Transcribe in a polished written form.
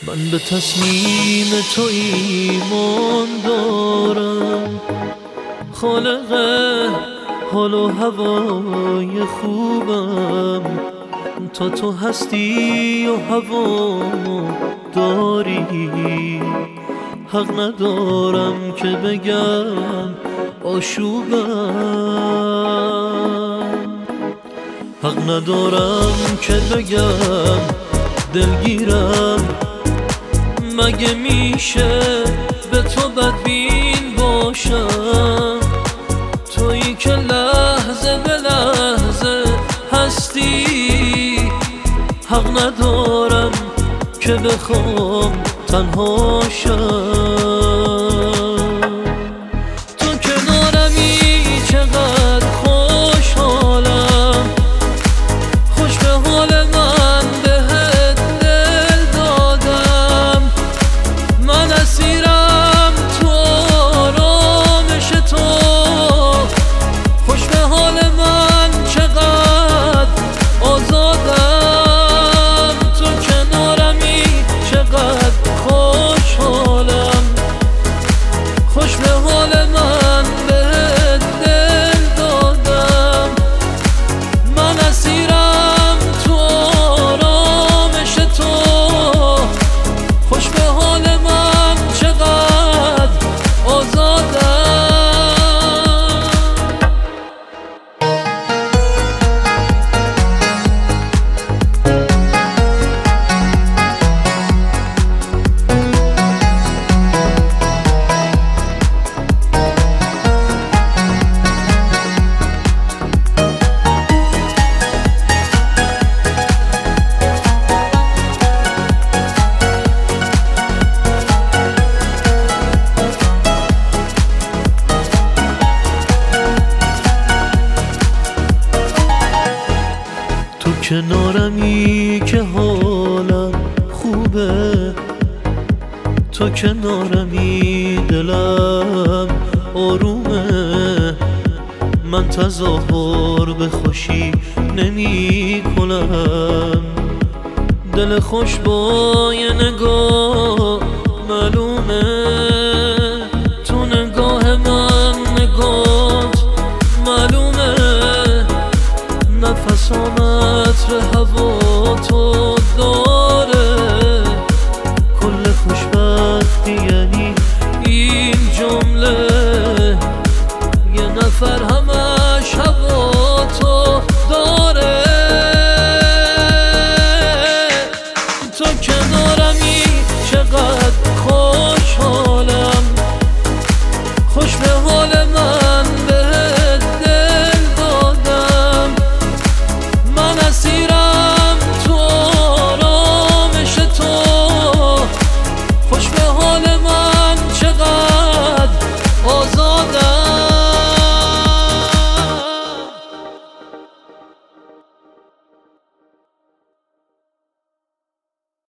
من به تصمیم تو ایمان دارم، خالق حال و هوای خوبم. تا تو هستی و هوامو داری، حق ندارم که بگم آشوبم، حق ندارم که بگم دلگیرم. مگه میشه به تو بدبین باشم؟ تویی که لحظه به لحظه هستی، حق ندارم که بخوام تنها شم. تو کنارمی چقدر خوشحالم، خوش به حال من بهت دل دادم. من اسیرم تو آرامش تو، خوش به حال من چقدر آزادم. تو کنارمی چقدر خوشحالم، خوش به حال من بهت دل دادم. من اسیرم تو آرامش تو، خوش به حال من چقدر آزادم. تو کنارمی که حالم خوبه، تو کنارمی دلم آرومه. من تظاهر به خوشی نمی کنم، دل خوش با یه نگاه معلومه. تو نگاه من نگات معلومه، نفسامت هوا تو داره. کل خوشبختی یعنی این جمله، یه نفر همش هوا تو داره. تو کنار